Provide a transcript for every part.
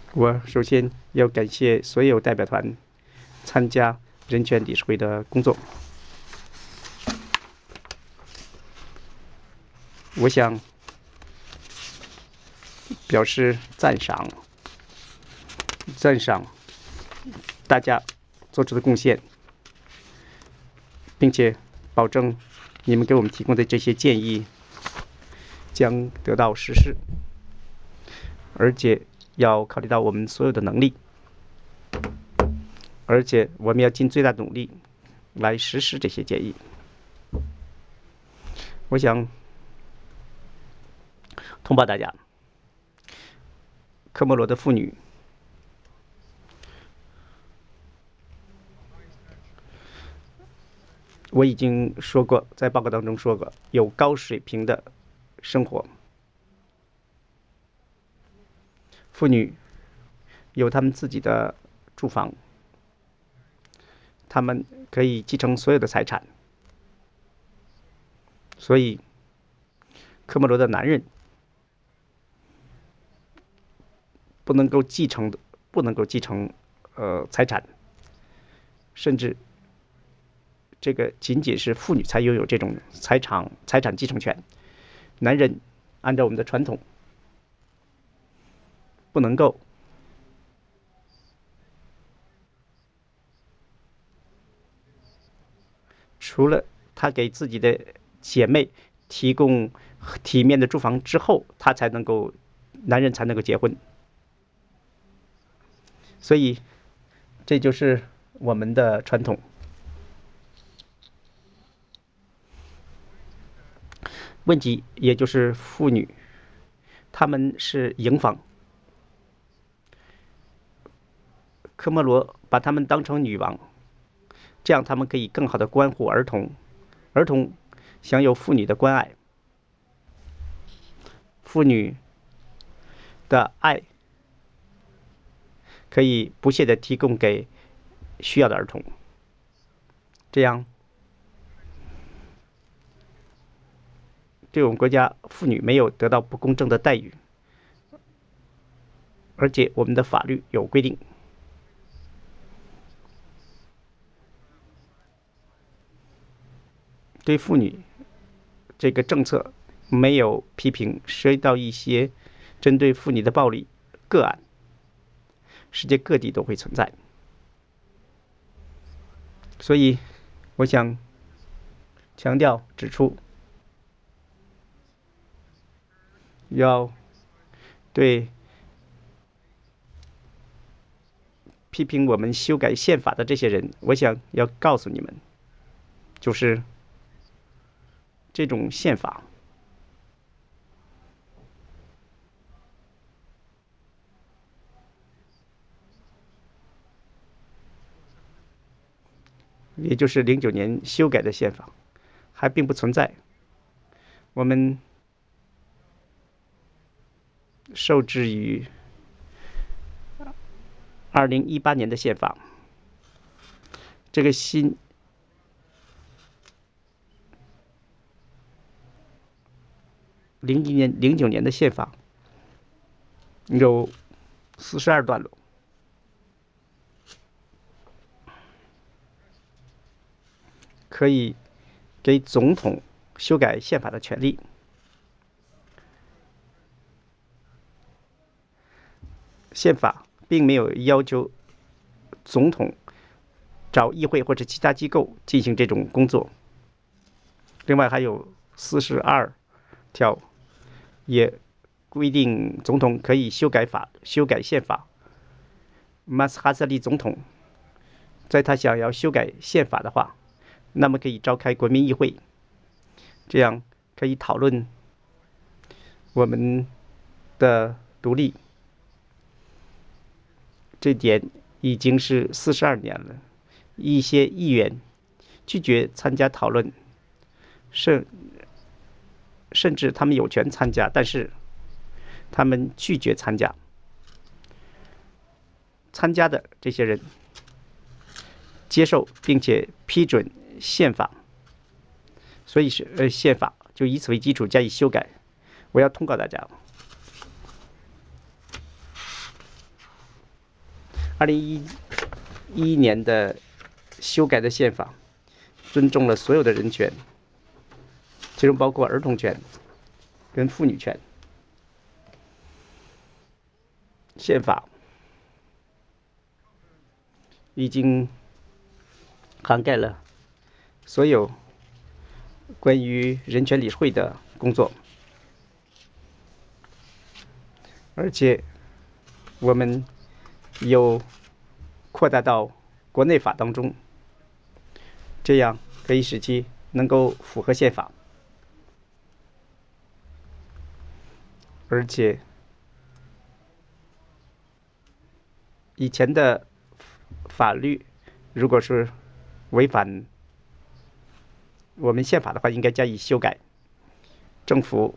我首先要感谢所有代表团参加人权理事会的工作。我想表示赞赏大家做出的贡献，并且保证你们给我们提供的这些建议将得到实施，而且要考虑到我们所有的能力，而且我们要尽最大努力来实施这些建议。我想通报大家，科莫罗的妇女我已经说过，在报告当中说过，有高水平的生活。妇女有他们自己的住房，他们可以继承所有的财产。所以，科莫罗的男人不能够继承财产，甚至这个仅仅是妇女才拥有这种财产继承权。男人按照我们的传统不能够除了他给自己的姐妹提供体面的住房之后，男人才能够结婚。所以这就是我们的传统。问题也就是妇女，她们是营房，科莫罗把她们当成女王，这样她们可以更好的关护儿童，儿童享有妇女的关爱，妇女的爱可以不懈地提供给需要的儿童，这样对我们国家妇女没有得到不公正的待遇，而且我们的法律有规定，对妇女这个政策没有批评，涉及到一些针对妇女的暴力个案，世界各地都会存在。所以我想强调指出，要对批评我们修改宪法的这些人，我想要告诉你们，就是这种宪法也就是09年修改的宪法还并不存在，我们受制于2018年的宪法，这个新09年的宪法有42段落，可以给总统修改宪法的权利。宪法并没有要求总统找议会或者其他机构进行这种工作。另外还有42条也规定总统可以修改宪法。马斯哈萨利总统在他想要修改宪法的话，那么可以召开国民议会，这样可以讨论我们的独立。这点已经是42年了，一些议员拒绝参加讨论，甚至他们有权参加，但是他们拒绝参加。参加的这些人接受并且批准宪法，所以宪法就以此为基础加以修改。我要通告大家， 2011年的修改的宪法尊重了所有的人权，其中包括儿童权跟妇女权。宪法已经涵盖了所有关于人权理事会的工作，而且我们又扩大到国内法当中，这样可以使其能够符合宪法，而且以前的法律如果是违反我们宪法的话，应该加以修改。政府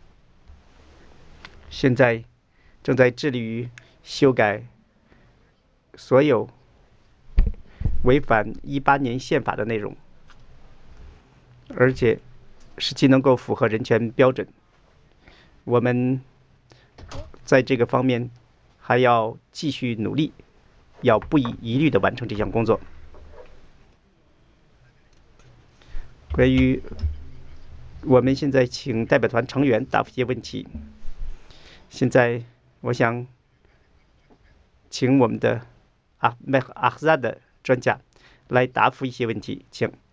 现在正在致力于修改所有违反18年宪法的内容，而且使其能够符合人权标准。我们在这个方面还要继续努力，要不遗余力地完成这项工作。关于我们现在请代表团成员答复一些问题，现在我想请我们的阿赫扎的专家来答复一些问题，请。